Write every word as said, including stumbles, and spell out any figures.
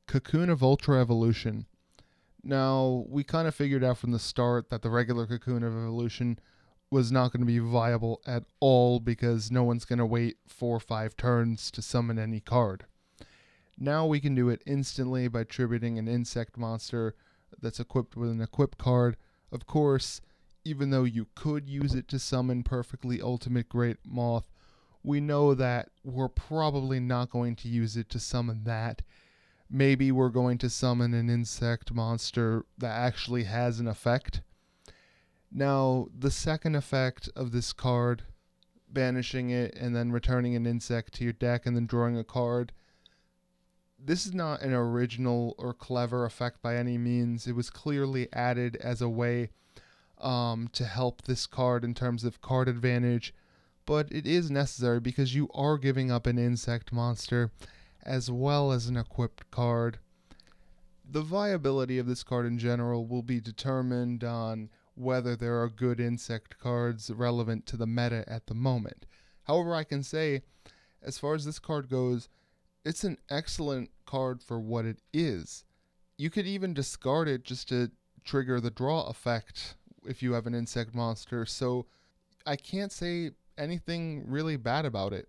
Cocoon of Ultra Evolution. Now, we kind of figured out from the start that the regular Cocoon of Evolution was not going to be viable at all because no one's going to wait four or five turns to summon any card. Now we can do it instantly by tributing an insect monster that's equipped with an equip card. Of course, even though you could use it to summon Perfectly Ultimate Great Moth, we know that we're probably not going to use it to summon that. Maybe we're going to summon an insect monster that actually has an effect. Now, the second effect of this card, banishing it and then returning an insect to your deck and then drawing a card, this is not an original or clever effect by any means. It was clearly added as a way um, to help this card in terms of card advantage, but it is necessary because you are giving up an insect monster as well as an equipped card. The viability of this card in general will be determined on whether there are good insect cards relevant to the meta at the moment. However, I can say, as far as this card goes, it's an excellent card for what it is. You could even discard it just to trigger the draw effect if you have an insect monster, so I can't say anything really bad about it.